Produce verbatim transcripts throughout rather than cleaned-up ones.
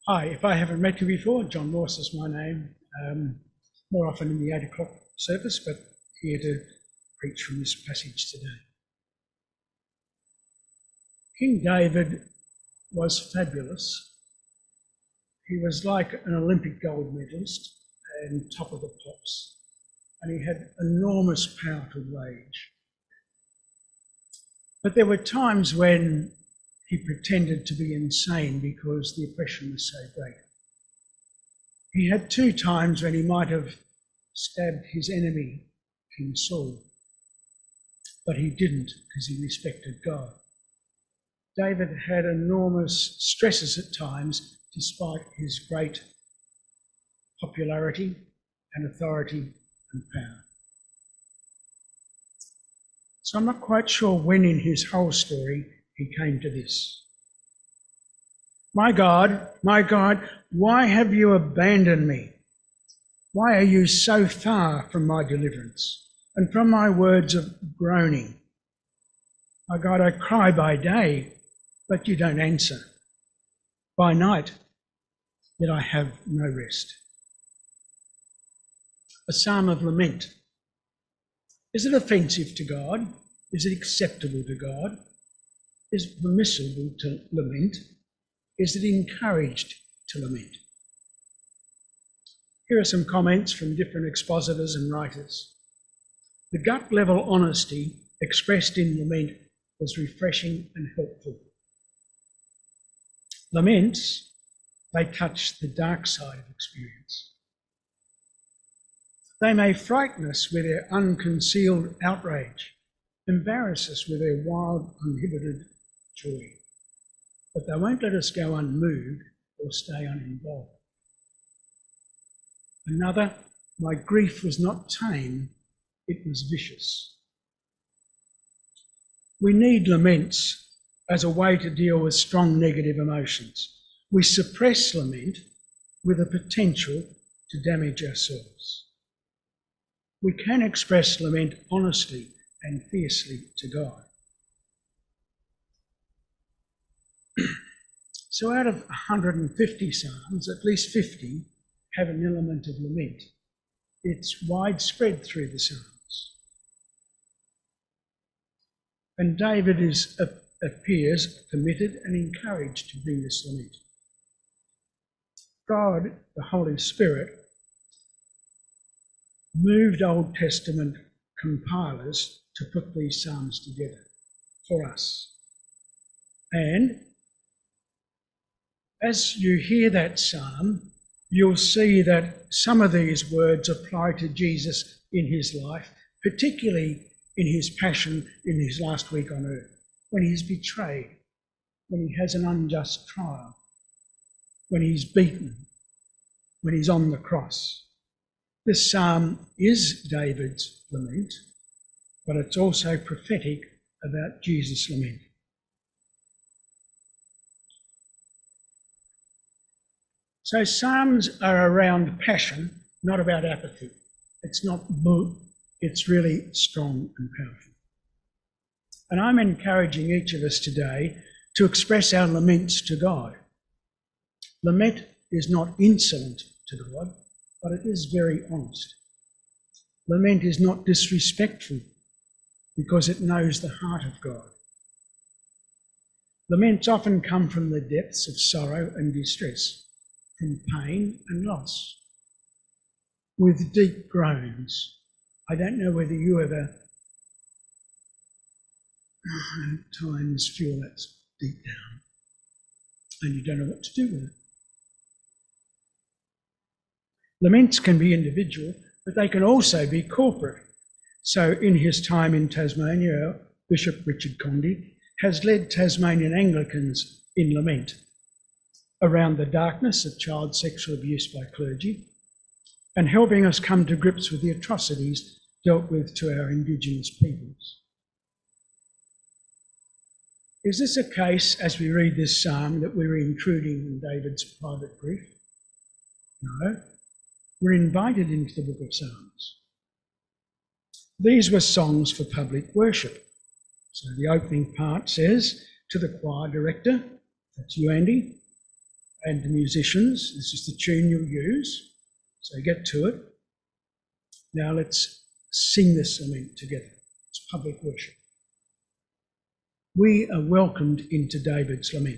Hi, if I haven't met you before, John Morse is my name, um, more often in the eight o'clock service, but here to preach from this passage today. King David was fabulous. He was like an Olympic gold medalist and top of the pops, and he had enormous power to wage. But there were times when he pretended to be insane because the oppression was so great. He had two times when he might have stabbed his enemy, King Saul, but he didn't because he respected God. David had enormous stresses at times despite his great popularity and authority and power. So I'm not quite sure when in his whole story he came to this. My God, my God, why have you abandoned me? Why are you so far from my deliverance and from my words of groaning? My God, I cry by day, but you don't answer. By night, yet I have no rest. A psalm of lament. Is it offensive to God? Is it acceptable to God? Is it permissible to lament? Is it encouraged to lament? Here are some comments from different expositors and writers. The gut level honesty expressed in lament was refreshing and helpful. Laments, they touch the dark side of experience. They may frighten us with their unconcealed outrage, embarrass us with their wild, uninhibited joy, but they won't let us go unmoved or stay uninvolved. Another, my grief was not tame, it was vicious. We need laments as a way to deal with strong negative emotions. We suppress lament with a potential to damage ourselves. We can express lament honestly and fiercely to God. So out of one hundred fifty psalms, at least fifty have an element of lament. It's widespread through the psalms. And David is, appears committed and encouraged to bring this lament. God, the Holy Spirit, moved Old Testament compilers to put these psalms together for us. And as you hear that psalm, you'll see that some of these words apply to Jesus in his life, particularly in his passion in his last week on earth, when he's betrayed, when he has an unjust trial, when he's beaten, when he's on the cross. This psalm is David's lament, but it's also prophetic about Jesus' lament. So psalms are around passion, not about apathy. It's not boo, it's really strong and powerful. And I'm encouraging each of us today to express our laments to God. Lament is not insolent to God, but it is very honest. Lament is not disrespectful because it knows the heart of God. Laments often come from the depths of sorrow and distress, from pain and loss, with deep groans. I don't know whether you ever at times feel that's deep down and you don't know what to do with it. Laments can be individual, but they can also be corporate. So in his time in Tasmania, Bishop Richard Condy has led Tasmanian Anglicans in lament around the darkness of child sexual abuse by clergy and helping us come to grips with the atrocities dealt with to our Indigenous peoples. Is this a case, as we read this psalm, that we're intruding in David's private grief? No. We're invited into the book of Psalms. These were songs for public worship. So the opening part says to the choir director, that's you, Andy, and the musicians. This is the tune you'll use. So get to it. Now let's sing this lament together. It's public worship. We are welcomed into David's lament.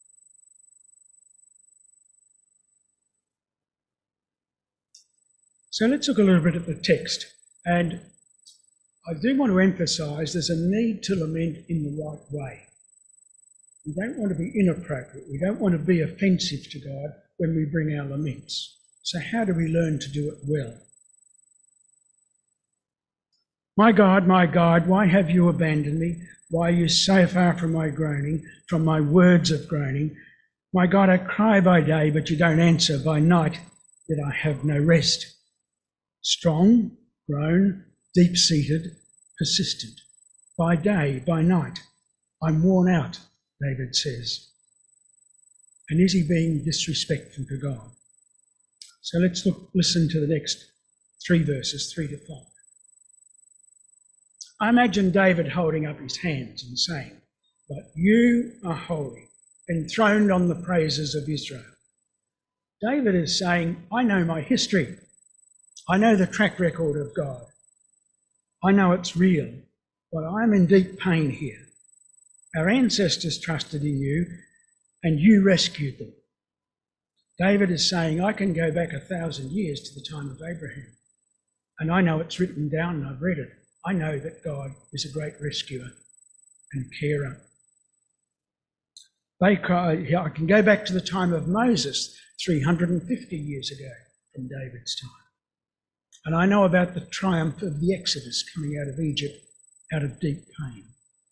So let's look a little bit at the text. And I do want to emphasise there's a need to lament in the right way. We don't want to be inappropriate. We don't want to be offensive to God when we bring our laments. So how do we learn to do it well? My God, my God, why have you abandoned me? Why are you so far from my groaning, from my words of groaning? My God, I cry by day, but you don't answer. By night, yet I have no rest. Strong, grown, deep-seated, persistent. By day, by night, I'm worn out, David says. And is he being disrespectful to God? So let's look, listen to the next three verses, three to five. I imagine David holding up his hands and saying, but you are holy, enthroned on the praises of Israel. David is saying, I know my history. I know the track record of God. I know it's real, but I'm in deep pain here. Our ancestors trusted in you, and you rescued them. David is saying, I can go back a thousand years to the time of Abraham, and I know it's written down and I've read it. I know that God is a great rescuer and carer. They cry, I can go back to the time of Moses, three hundred fifty years ago from David's time. And I know about the triumph of the Exodus coming out of Egypt, out of deep pain.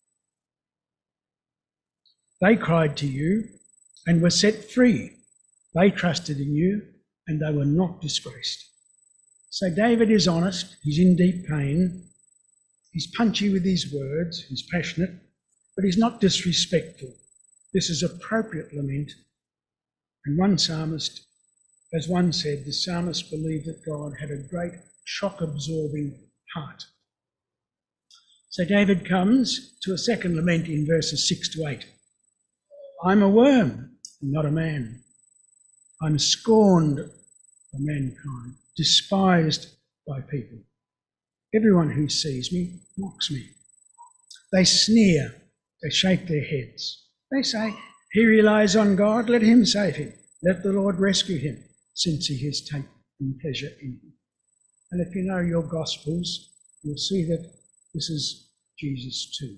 They cried to you and were set free. They trusted in you and they were not disgraced. So David is honest, he's in deep pain, he's punchy with his words, he's passionate, but he's not disrespectful. This is appropriate lament. And one psalmist, as one said, the psalmist believed that God had a great shock-absorbing heart. So David comes to a second lament in verses six to eight. I'm a worm, not a man. I'm scorned by mankind, despised by people. Everyone who sees me mocks me. They sneer, they shake their heads. They say, he relies on God, let him save him. Let the Lord rescue him, since he has taken pleasure in him. And if you know your Gospels, you'll see that this is Jesus too.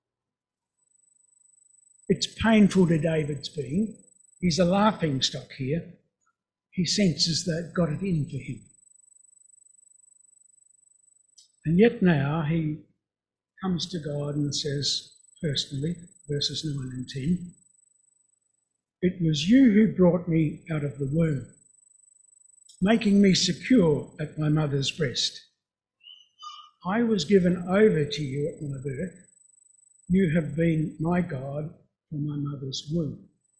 It's painful to David's being. He's a laughing stock here. He senses they've got it in for him. And yet now he comes to God and says, personally, verses nine and ten, it was you who brought me out of the womb, making me secure at my mother's breast. I was given over to you at my birth. You have been my God from my mother's womb.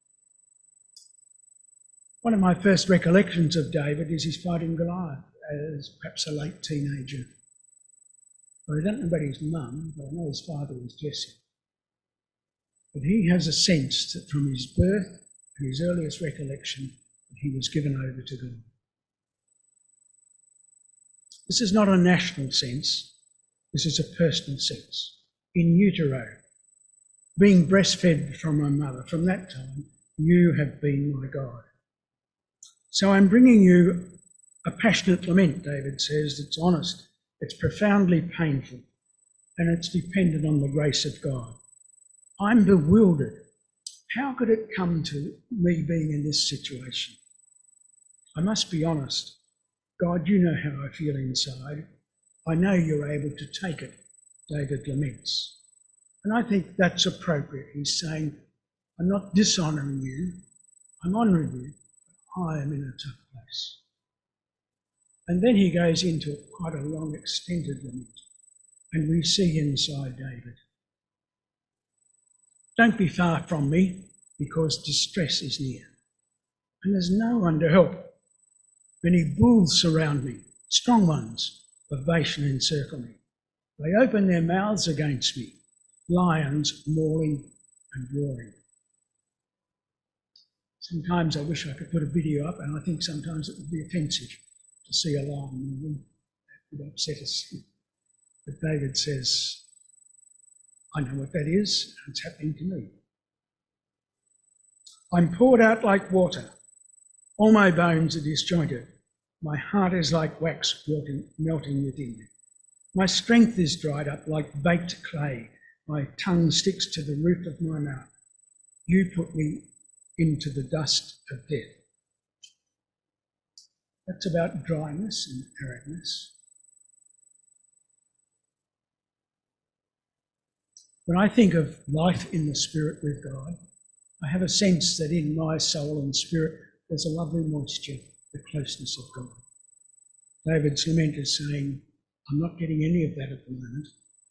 One of my first recollections of David is his fighting Goliath as perhaps a late teenager. Well, I don't know about his mum, but I know his father was Jesse. But he has a sense that from his birth and his earliest recollection that he was given over to God. This is not a national sense, this is a personal sense. In utero, being breastfed from my mother, from that time, you have been my God. So I'm bringing you a passionate lament, David says, that's honest, it's profoundly painful, and it's dependent on the grace of God. I'm bewildered. How could it come to me being in this situation? I must be honest. God, you know how I feel inside. I know you're able to take it, David laments. And I think that's appropriate. He's saying, I'm not dishonouring you, I'm honouring you, but I am in a tough place. And then he goes into quite a long, extended lament, and we see inside David. Don't be far from me, because distress is near, and there's no one to help. Many bulls surround me, strong ones of Bashan encircle me. They open their mouths against me, lions mauling and roaring. Sometimes I wish I could put a video up, and I think sometimes it would be offensive to see a lion moving. That would upset us. But David says, I know what that is, and it's happening to me. I'm poured out like water. All my bones are disjointed. My heart is like wax melting, melting within me. My strength is dried up like baked clay. My tongue sticks to the roof of my mouth. You put me into the dust of death. That's about dryness and aridness. When I think of life in the Spirit with God, I have a sense that in my soul and spirit there's a lovely moisture, the closeness of God. David's lament is saying, I'm not getting any of that at the moment.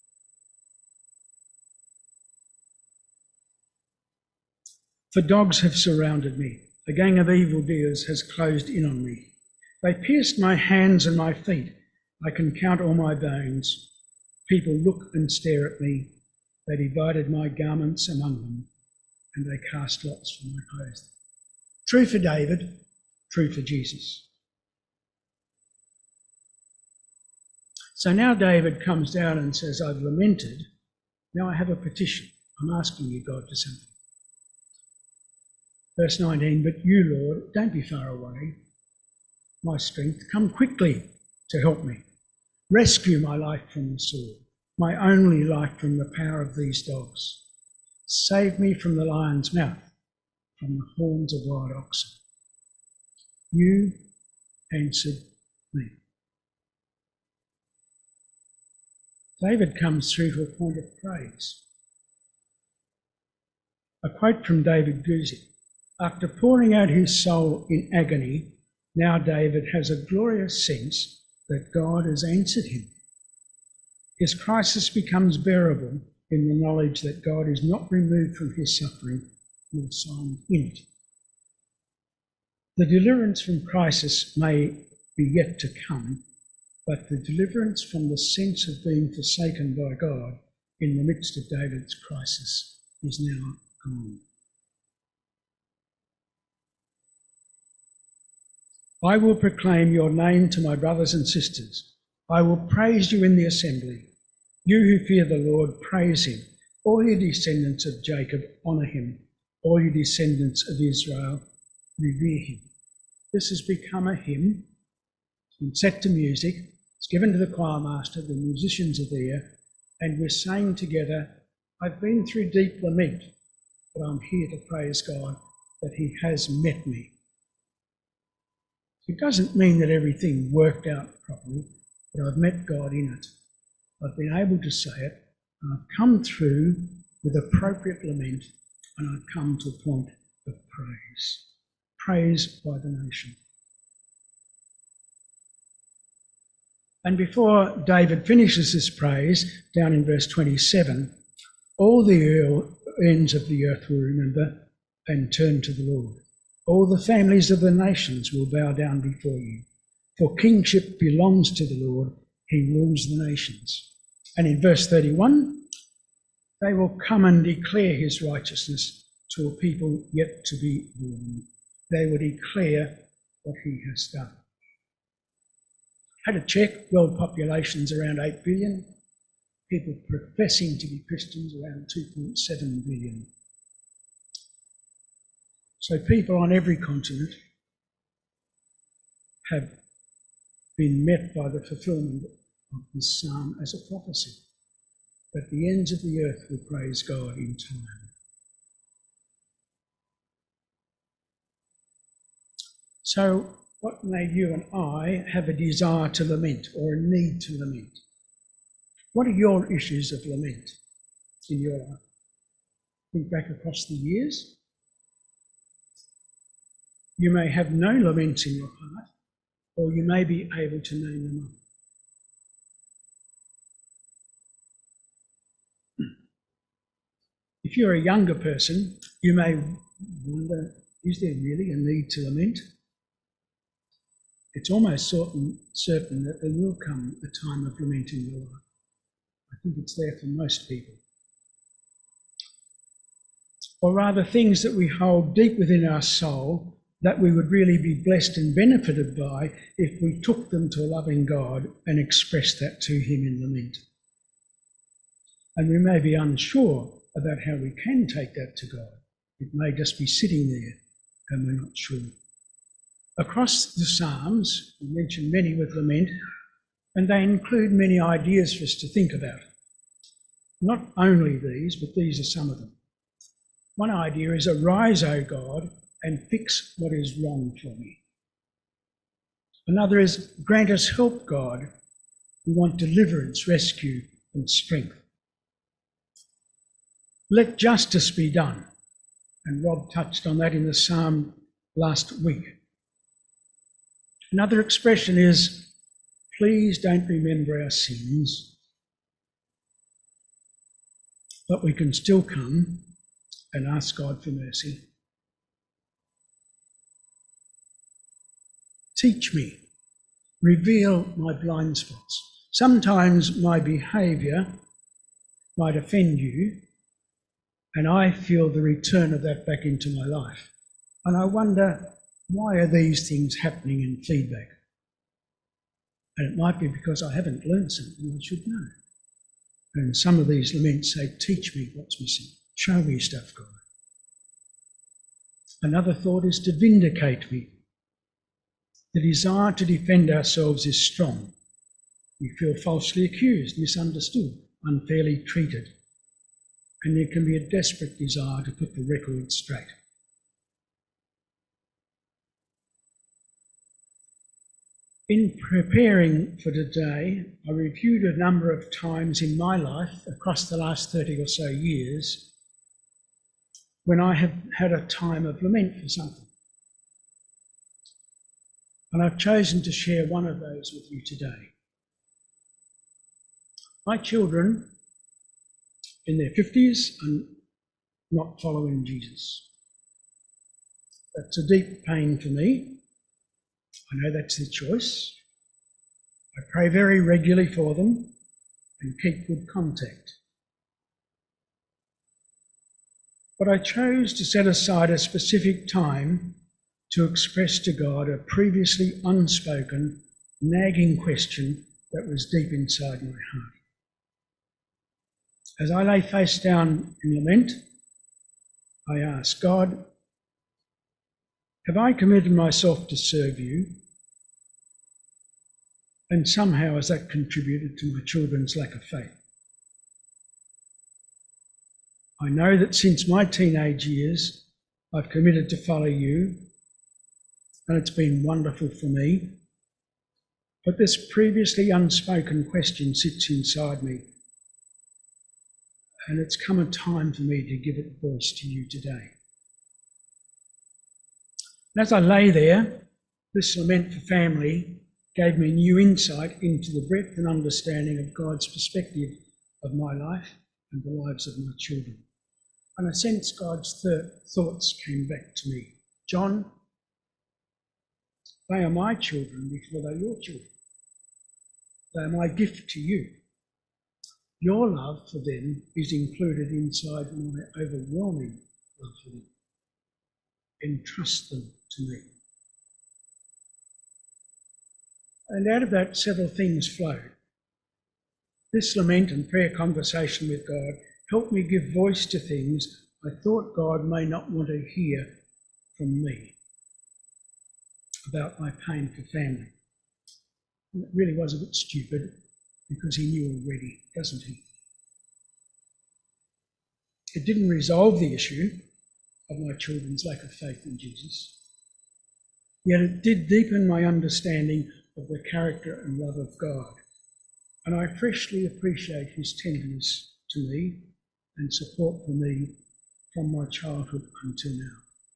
For dogs have surrounded me. A gang of evildoers has closed in on me. They pierced my hands and my feet. I can count all my bones. People look and stare at me. They divided my garments among them, and they cast lots for my clothes. True for David, true for Jesus. So now David comes down and says, I've lamented. Now I have a petition. I'm asking you, God, for something. Verse nineteen, but you, Lord, don't be far away. My strength, come quickly to help me. Rescue my life from the sword, my only life from the power of these dogs. Save me from the lion's mouth, from the horns of wild oxen. You answered me. David comes through to a point of praise. A quote from David Guzik. After pouring out his soul in agony, now David has a glorious sense that God has answered him. His crisis becomes bearable in the knowledge that God is not removed from his suffering nor silent in it. The deliverance from crisis may be yet to come, but the deliverance from the sense of being forsaken by God in the midst of David's crisis is now gone. I will proclaim your name to my brothers and sisters. I will praise you in the assembly. You who fear the Lord, praise him. All you descendants of Jacob, honour him. All you descendants of Israel, revere him. This has become a hymn. It's been set to music. It's given to the choir master. The musicians are there. And we're saying together, I've been through deep lament, but I'm here to praise God that he has met me. It doesn't mean that everything worked out properly, but I've met God in it. I've been able to say it, and I've come through with appropriate lament, and I've come to a point of praise. Praise by the nation. And before David finishes this praise, down in verse twenty-seven, all the ends of the earth will remember and turn to the Lord. All the families of the nations will bow down before you. For kingship belongs to the Lord. He rules the nations. And in verse thirty-one, they will come and declare his righteousness to a people yet to be born. They will declare what he has done. Had a check, world population's around eight billion. People professing to be Christians around two point seven billion. So people on every continent have been met by the fulfilment of this psalm as a prophecy, that the ends of the earth will praise God in time. So what may you and I have a desire to lament or a need to lament? What are your issues of lament in your life? Think back across the years. You may have no laments in your heart, or you may be able to name them up. If you're a younger person, you may wonder, is there really a need to lament? It's almost certain, certain that there will come a time of lament in your life. I think it's there for most people. or rather things that we hold deep within our soul that we would really be blessed and benefited by if we took them to a loving God and expressed that to him in lament. And we may be unsure about how we can take that to God. It may just be sitting there and we're not sure. Across the Psalms, we mention many with lament, and they include many ideas for us to think about. Not only these, but these are some of them. One idea is, arise, O God, and fix what is wrong for me. Another is, grant us help, God. We want deliverance, rescue, and strength. Let justice be done. And Rob touched on that in the psalm last week. Another expression is, please don't remember our sins, but we can still come and ask God for mercy. Teach me, reveal my blind spots. Sometimes my behaviour might offend you, and I feel the return of that back into my life. And I wonder, why are these things happening in feedback? And it might be because I haven't learned something I should know. And some of these laments say, teach me what's missing. Show me stuff, God. Another thought is to vindicate me. The desire to defend ourselves is strong. We feel falsely accused, misunderstood, unfairly treated. And there can be a desperate desire to put the record straight. In preparing for today, I reviewed a number of times in my life across the last thirty or so years when I have had a time of lament for something. And I've chosen to share one of those with you today. My children in their fifties are not following Jesus. That's a deep pain for me. I know that's their choice. I pray very regularly for them and keep good contact. But I chose to set aside a specific time to express to God a previously unspoken, nagging question that was deep inside my heart. As I lay face down in lament, I asked, God, have I committed myself to serve you? And somehow has that contributed to my children's lack of faith? I know that since my teenage years, I've committed to follow you, and it's been wonderful for me. But this previously unspoken question sits inside me, and it's come a time for me to give it voice to you today. And as I lay there, this lament for family gave me new insight into the breadth and understanding of God's perspective of my life and the lives of my children. And I sense God's th- thoughts came back to me. John, they are my children before they're your children. They are my gift to you. Your love for them is included inside my overwhelming love for them. Entrust them to me. And out of that, several things flowed. This lament and prayer conversation with God helped me give voice to things I thought God may not want to hear from me about my pain for family. And it really was a bit stupid because he knew already, doesn't he? It didn't resolve the issue of my children's lack of faith in Jesus, yet it did deepen my understanding of the character and love of God. And I freshly appreciate his tenderness to me and support for me from my childhood until now.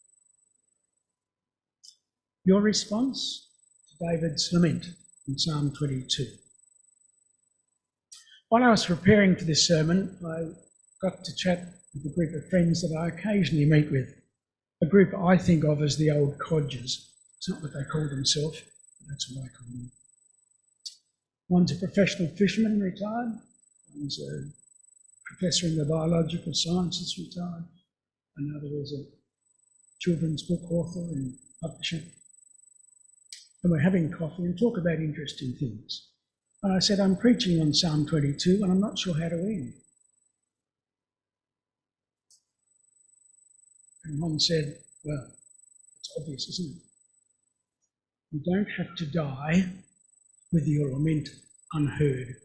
Your response to David's lament in Psalm twenty-two. While I was preparing for this sermon, I got to chat with a group of friends that I occasionally meet with, a group I think of as the old codgers. It's not what they call themselves, but that's what I call them. One's a professional fisherman, retired. One's a professor in the biological sciences, retired. Another is a children's book author and publisher. And we're having coffee and talk about interesting things. And I said, I'm preaching on Psalm twenty-two and I'm not sure how to end. And one said, well, it's obvious, isn't it? You don't have to die with your lament unheard.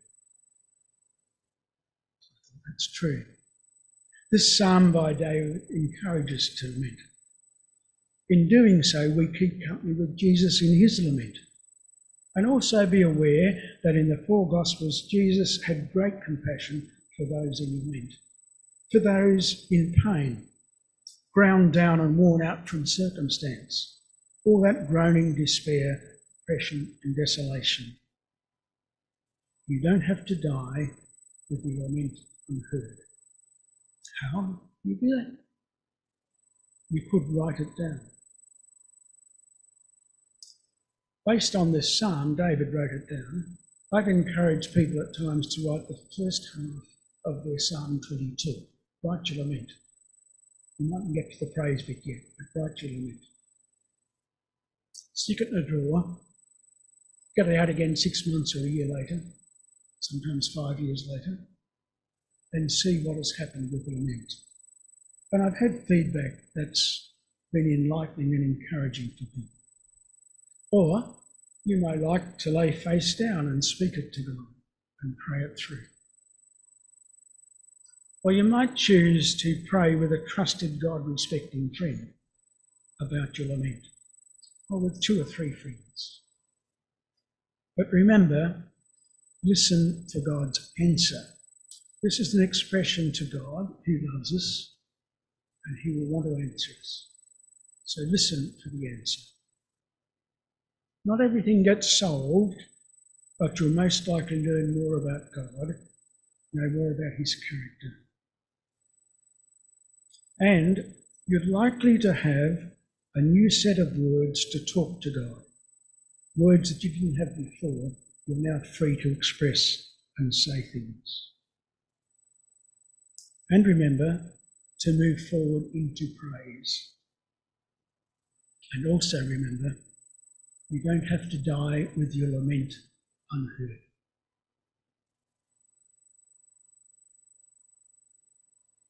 That's true. This psalm by David encourages us to lament. In doing so, we keep company with Jesus in his lament. And also be aware that in the four Gospels, Jesus had great compassion for those in lament, for those in pain, ground down and worn out from circumstance, all that groaning despair, depression and desolation. You don't have to die with your lament unheard. How do you do that? You could write it down. Based on this psalm, David wrote it down. I've encouraged people at times to write the first half of their Psalm twenty-two. Write your lament. You mightn't get to the praise bit yet, but write your lament. Stick it in a drawer. Get it out again six months or a year later, sometimes five years later, and see what has happened with the lament. And I've had feedback that's been enlightening and encouraging to people. Or you may like to lay face down and speak it to God and pray it through. Or you might choose to pray with a trusted God-respecting friend about your lament, or with two or three friends. But remember, listen for God's answer. This is an expression to God who loves us, and he will want to answer us. So listen for the answer. Not everything gets solved, but you'll most likely learn more about God, know more about his character. And you're likely to have a new set of words to talk to God. Words that you didn't have before, you're now free to express and say things. And remember to move forward into praise. And also remember, you don't have to die with your lament unheard.